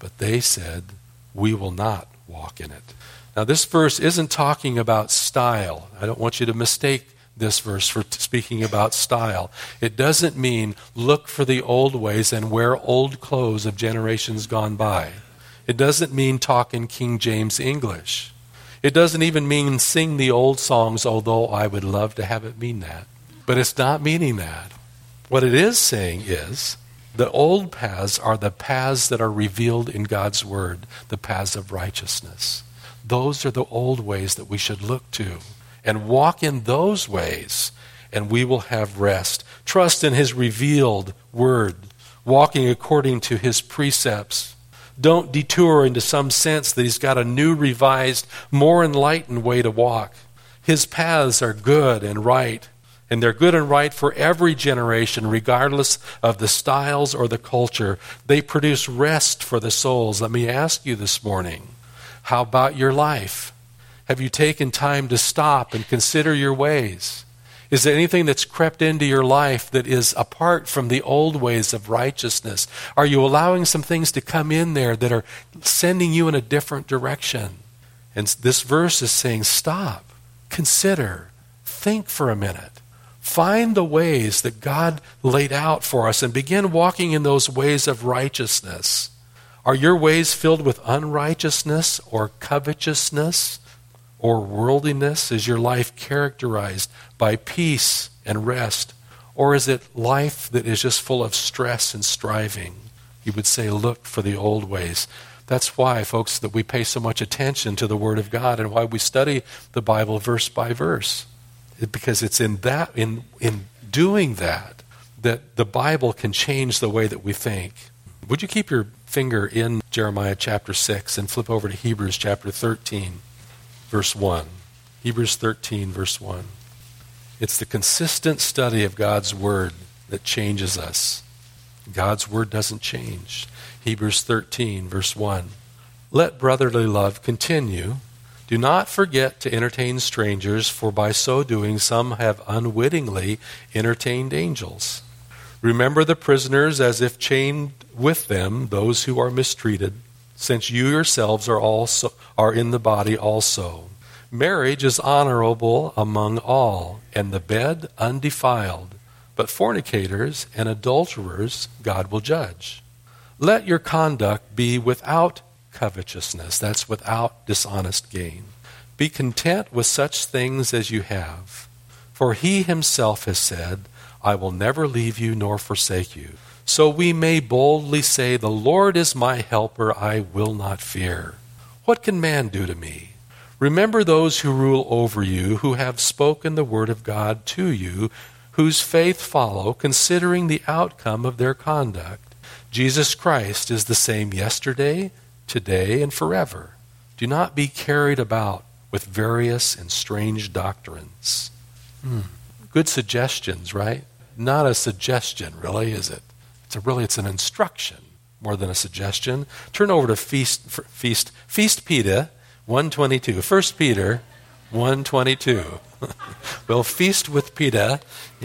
but they said, we will not walk in it. Now, this verse isn't talking about style. I don't want you to mistake this verse for t- speaking about style. It doesn't mean look for the old ways and wear old clothes of generations gone by. It doesn't mean talk in King James English. It doesn't even mean sing the old songs, although I would love to have it mean that. But it's not meaning that. What it is saying is the old paths are the paths that are revealed in God's Word, the paths of righteousness. Those are the old ways that we should look to and walk in those ways, and we will have rest. Trust in His revealed Word, walking according to His precepts. Don't detour into some sense that He's got a new, revised, more enlightened way to walk. His paths are good and right, and they're good and right for every generation, regardless of the styles or the culture. They produce rest for the souls. Let me ask you this morning, how about your life? Have you taken time to stop and consider your ways? Is there anything that's crept into your life that is apart from the old ways of righteousness? Are you allowing some things to come in there that are sending you in a different direction? And this verse is saying, stop, consider, think for a minute. Find the ways that God laid out for us and begin walking in those ways of righteousness. Are your ways filled with unrighteousness or covetousness or worldliness? Is your life characterized by peace and rest? Or is it life that is just full of stress and striving? You would say, look for the old ways. That's why, folks, that we pay so much attention to the Word of God and why we study the Bible verse by verse. It, because it's in that, in in doing that, that the Bible can change the way that we think. Would you keep your finger in Jeremiah chapter six and flip over to Hebrews chapter thirteen, verse one. Hebrews thirteen, verse one. It's the consistent study of God's Word that changes us. God's Word doesn't change. Hebrews thirteen, verse one. Let brotherly love continue. Do not forget to entertain strangers, for by so doing some have unwittingly entertained angels. Remember the prisoners as if chained with them, those who are mistreated, since you yourselves are also are in the body also. Marriage is honorable among all, and the bed undefiled, but fornicators and adulterers God will judge. Let your conduct be without covetousness, that's without dishonest gain. Be content with such things as you have. For He Himself has said, I will never leave you nor forsake you. So we may boldly say, the Lord is my helper, I will not fear. What can man do to me? Remember those who rule over you, who have spoken the word of God to you, whose faith follow, considering the outcome of their conduct. Jesus Christ is the same yesterday, today, and forever. Do not be carried about with various and strange doctrines. Hmm. Good suggestions, right? Not a suggestion, really, is it? It's a really, it's an instruction more than a suggestion. Turn over to Feast, Feast, Feast Peter one twenty-two. First Peter one twenty-two. We'll feast with Peter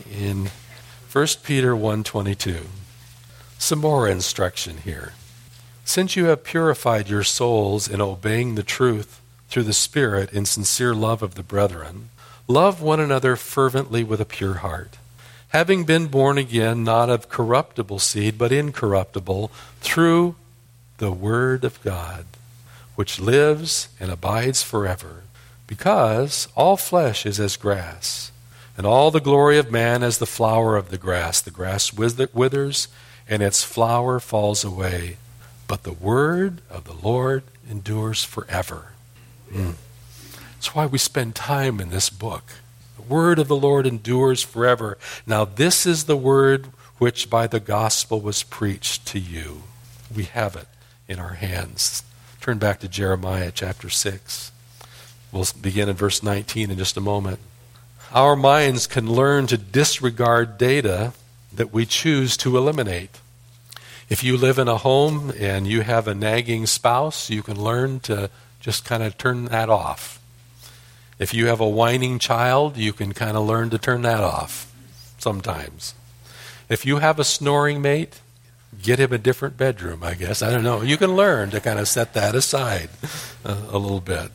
in First Peter one twenty-two. Some more instruction here. Since you have purified your souls in obeying the truth through the Spirit in sincere love of the brethren, love one another fervently with a pure heart, having been born again, not of corruptible seed, but incorruptible, through the Word of God, which lives and abides forever. Because all flesh is as grass, and all the glory of man as the flower of the grass. The grass withers, and its flower falls away. But the word of the Lord endures forever. Mm. That's why we spend time in this book. The word of the Lord endures forever. Now this is the word which by the gospel was preached to you. We have it in our hands. Turn back to Jeremiah chapter six. We'll begin in verse nineteen in just a moment. Our minds can learn to disregard data that we choose to eliminate. If you live in a home and you have a nagging spouse, you can learn to just kind of turn that off. If you have a whining child, you can kind of learn to turn that off sometimes. If you have a snoring mate, Get him a different bedroom, I guess. I don't know. You can learn to kind of set that aside a, a little bit.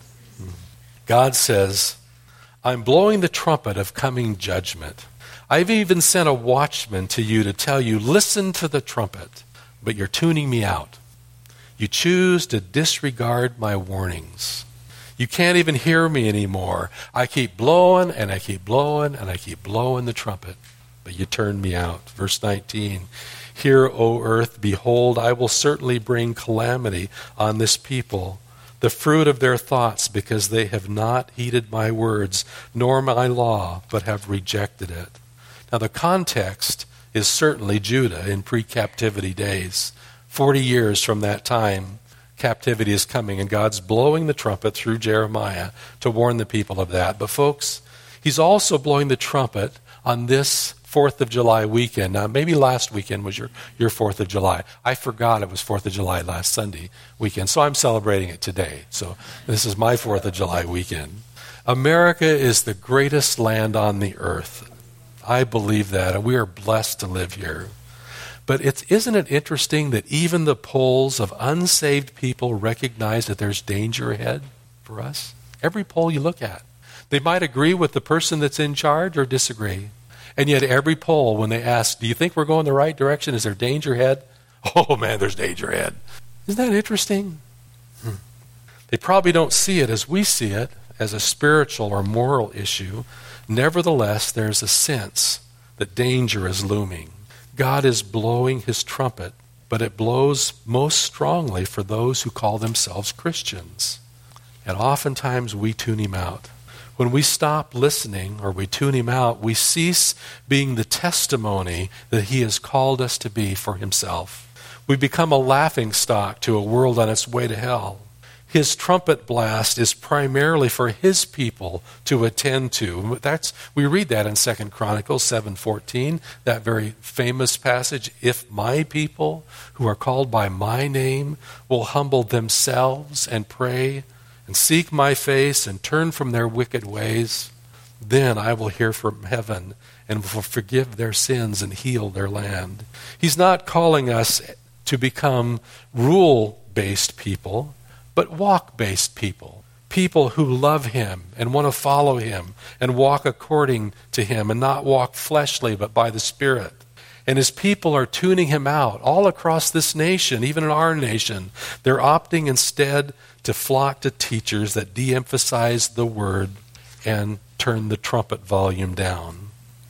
God says, I'm blowing the trumpet of coming judgment. I've even sent a watchman to you to tell you, listen to the trumpet, but you're tuning me out. You choose to disregard my warnings. You can't even hear me anymore. I keep blowing and I keep blowing and I keep blowing the trumpet, but you turn me out. Verse nineteen, hear, O earth, behold, I will certainly bring calamity on this people, the fruit of their thoughts, because they have not heeded my words, nor my law, but have rejected it. Now the context is certainly Judah in pre-captivity days. Forty years from that time, captivity is coming, and God's blowing the trumpet through Jeremiah to warn the people of that. But folks, he's also blowing the trumpet on this fourth of July weekend. Now, maybe last weekend was your, your fourth of July. I forgot it was fourth of July last Sunday weekend, so I'm celebrating it today. So this is my fourth of July weekend. America is the greatest land on the earth. I believe that, and we are blessed to live here. But it's, isn't it interesting that even the polls of unsaved people recognize that there's danger ahead for us? Every poll you look at. They might agree with the person that's in charge or disagree. And yet every poll, when they ask, do you think we're going the right direction? Is there danger ahead? Oh man, there's danger ahead. Isn't that interesting? Hmm. They probably don't see it as we see it, as a spiritual or moral issue. Nevertheless, there's a sense that danger is looming. God is blowing his trumpet, but it blows most strongly for those who call themselves Christians. And oftentimes we tune him out. When we stop listening or we tune him out, we cease being the testimony that he has called us to be for himself. We become a laughingstock to a world on its way to hell. His trumpet blast is primarily for his people to attend to. That's, we read that in Second Chronicles seven fourteen, that very famous passage. If my people who are called by my name will humble themselves and pray and seek my face and turn from their wicked ways, then I will hear from heaven and will forgive their sins and heal their land. He's not calling us to become rule-based people, but walk-based people. People who love him and want to follow him and walk according to him and not walk fleshly but by the Spirit. And his people are tuning him out all across this nation, even in our nation. They're opting instead to flock to teachers that de-emphasize the word and turn the trumpet volume down.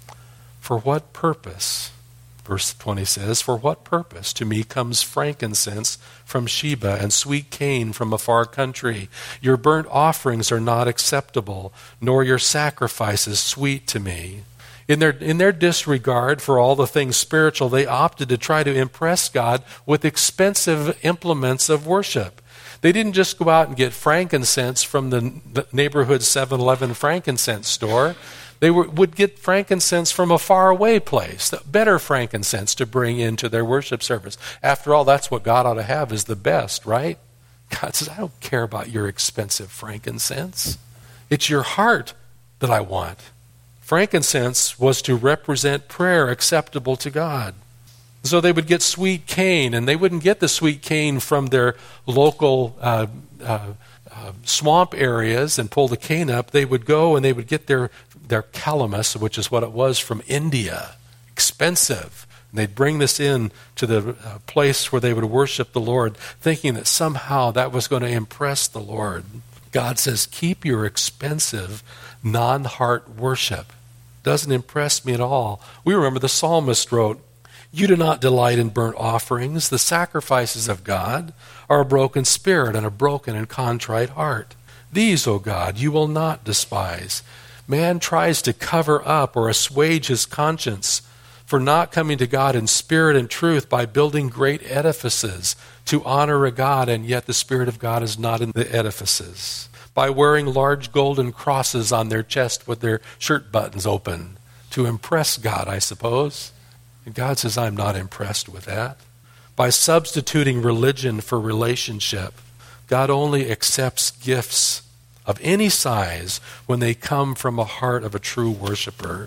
For what purpose? Verse twenty says, for what purpose? To me comes frankincense from Sheba and sweet cane from a far country. Your burnt offerings are not acceptable, nor your sacrifices sweet to me. In their, in their disregard for all the things spiritual, they opted to try to impress God with expensive implements of worship. They didn't just go out and get frankincense from the, the neighborhood seven eleven frankincense store. They were, would get frankincense from a faraway place, better frankincense to bring into their worship service. After all, that's what God ought to have, is the best, right? God says, I don't care about your expensive frankincense. It's your heart that I want. Frankincense was to represent prayer acceptable to God. So they would get sweet cane, and they wouldn't get the sweet cane from their local uh, uh, uh, swamp areas and pull the cane up. They would go and they would get their, their calamus, which is what it was, from India. Expensive. And they'd bring this in to the uh, place where they would worship the Lord, thinking that somehow that was going to impress the Lord. God says, keep your expensive non-heart worship. Doesn't impress me at all. We remember the psalmist wrote, you do not delight in burnt offerings. The sacrifices of God are a broken spirit and a broken and contrite heart. These, O God, you will not despise. Man tries to cover up or assuage his conscience for not coming to God in spirit and truth by building great edifices to honor a God, and yet the Spirit of God is not in the edifices. By wearing large golden crosses on their chest with their shirt buttons open to impress God, I suppose. And God says, I'm not impressed with that. By substituting religion for relationship, God only accepts gifts of any size when they come from a heart of a true worshiper.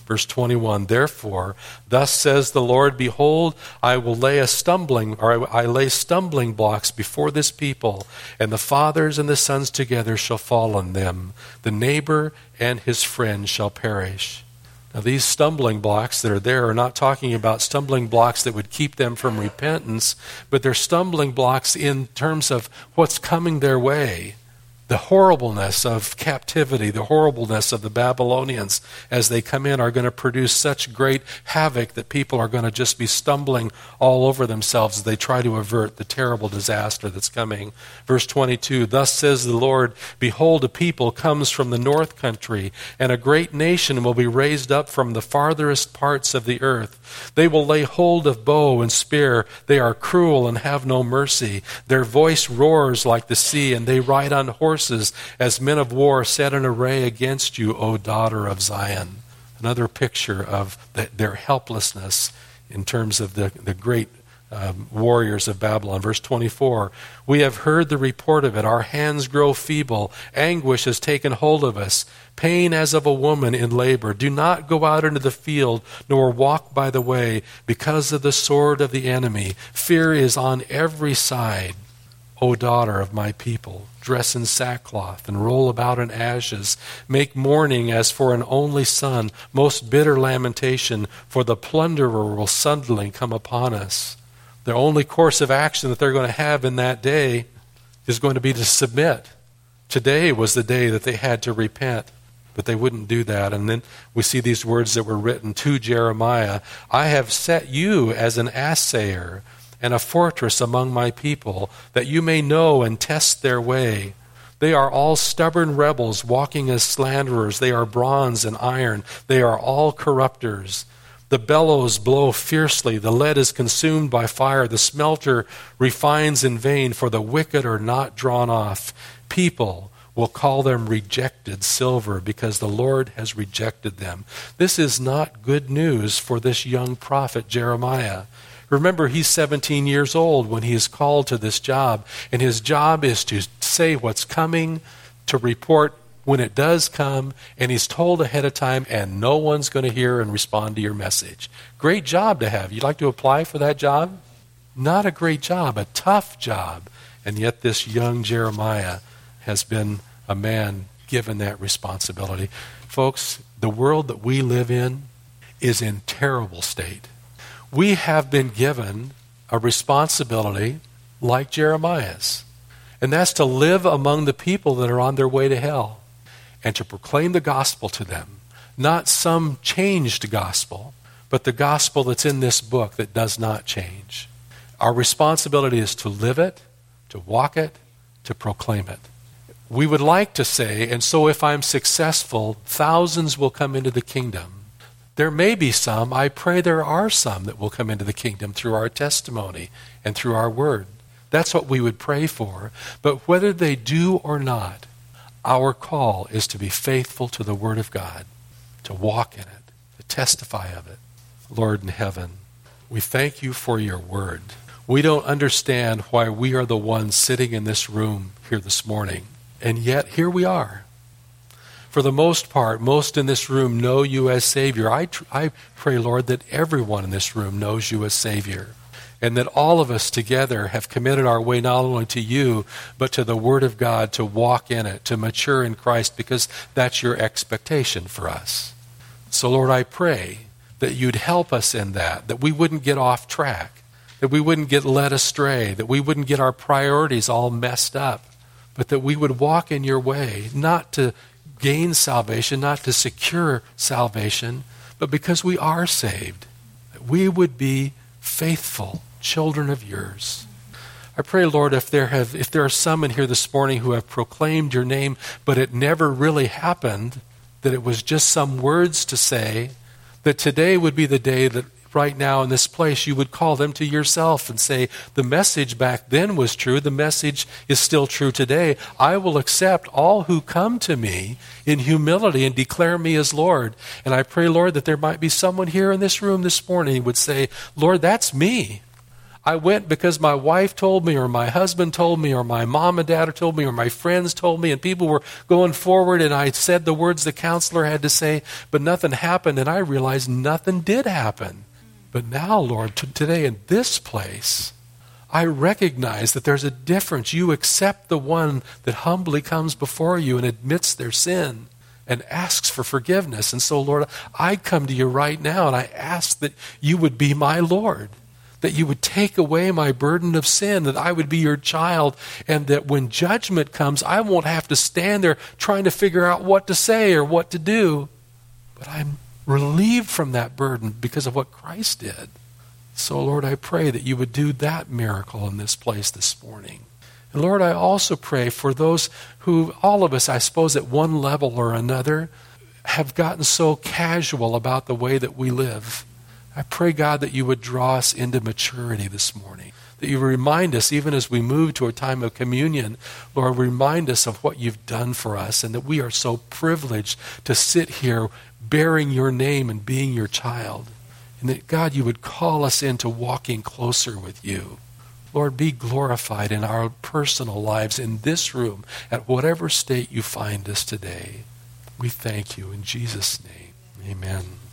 Verse twenty-one, therefore, thus says the Lord, behold, I will lay a stumbling, or I lay stumbling blocks before this people, and the fathers and the sons together shall fall on them. The neighbor and his friend shall perish. Now, these stumbling blocks that are there are not talking about stumbling blocks that would keep them from repentance, but they're stumbling blocks in terms of what's coming their way. The horribleness of captivity, the horribleness of the Babylonians as they come in are going to produce such great havoc that people are going to just be stumbling all over themselves as they try to avert the terrible disaster that's coming. Verse twenty-two, thus says the Lord, behold, a people comes from the north country, and a great nation will be raised up from the farthest parts of the earth. They will lay hold of bow and spear. They are cruel and have no mercy. Their voice roars like the sea, and they ride on horses as men of war set in array against you, O daughter of Zion. Another picture of the, their helplessness in terms of the, the great um, warriors of Babylon. Verse twenty-four, we have heard the report of it. Our hands grow feeble. Anguish has taken hold of us. Pain as of a woman in labor. Do not go out into the field, nor walk by the way, because of the sword of the enemy. Fear is on every side. O daughter of my people, dress in sackcloth and roll about in ashes. Make mourning as for an only son, most bitter lamentation, for the plunderer will suddenly come upon us. The only course of action that they're going to have in that day is going to be to submit. Today was the day that they had to repent, but they wouldn't do that. And then we see these words that were written to Jeremiah. I have set you as an assayer and a fortress among my people, that you may know and test their way. They are all stubborn rebels, walking as slanderers. They are bronze and iron. They are all corrupters. The bellows blow fiercely. The lead is consumed by fire. The smelter refines in vain, for the wicked are not drawn off. People will call them rejected silver, because the Lord has rejected them. This is not good news for this young prophet Jeremiah. Remember, he's seventeen years old when he is called to this job, and his job is to say what's coming, to report when it does come, and he's told ahead of time, and no one's going to hear and respond to your message. Great job to have. You'd like to apply for that job? Not a great job, a tough job. And yet this young Jeremiah has been a man given that responsibility. Folks, the world that we live in is in terrible state. We have been given a responsibility like Jeremiah's, and that's to live among the people that are on their way to hell and to proclaim the gospel to them. Not some changed gospel, but the gospel that's in this book that does not change. Our responsibility is to live it, to walk it, to proclaim it. We would like to say, and so if I'm successful, thousands will come into the kingdom. There may be some, I pray there are some that will come into the kingdom through our testimony and through our word. That's what we would pray for. But whether they do or not, our call is to be faithful to the word of God, to walk in it, to testify of it. Lord in heaven, we thank you for your word. We don't understand why we are the ones sitting in this room here this morning, and yet here we are. For the most part, most in this room know you as Savior. I, tr- I pray, Lord, that everyone in this room knows you as Savior, and that all of us together have committed our way not only to you, but to the Word of God, to walk in it, to mature in Christ, because that's your expectation for us. So, Lord, I pray that you'd help us in that, that we wouldn't get off track, that we wouldn't get led astray, that we wouldn't get our priorities all messed up, but that we would walk in your way, not to gain salvation, not to secure salvation, but because we are saved, that we would be faithful children of yours. I pray, Lord, if there have if there are some in here this morning who have proclaimed your name, but it never really happened, that it was just some words to say, that today would be the day that right now in this place you would call them to yourself and say, the message back then was true, the message is still true today. I will accept all who come to me in humility and declare me as Lord. And I pray, Lord, that there might be someone here in this room this morning who would say, Lord, that's me. I went because my wife told me, or my husband told me, or my mom and dad told me, or my friends told me, and people were going forward, and I said the words the counselor had to say, but nothing happened, and I realized nothing did happen. But now, Lord, t- today in this place, I recognize that there's a difference. You accept the one that humbly comes before you and admits their sin and asks for forgiveness. And so, Lord, I come to you right now and I ask that you would be my Lord, that you would take away my burden of sin, that I would be your child, and that when judgment comes, I won't have to stand there trying to figure out what to say or what to do. But I'm relieved from that burden because of what Christ did. So, Lord, I pray that you would do that miracle in this place this morning. And Lord, I also pray for those who, all of us, I suppose, at one level or another, have gotten so casual about the way that we live. I pray, God, that you would draw us into maturity this morning, that you remind us, even as we move to a time of communion, Lord, remind us of what you've done for us, and that we are so privileged to sit here bearing your name and being your child. And that, God, you would call us into walking closer with you. Lord, be glorified in our personal lives in this room, at whatever state you find us today. We thank you in Jesus' name. Amen.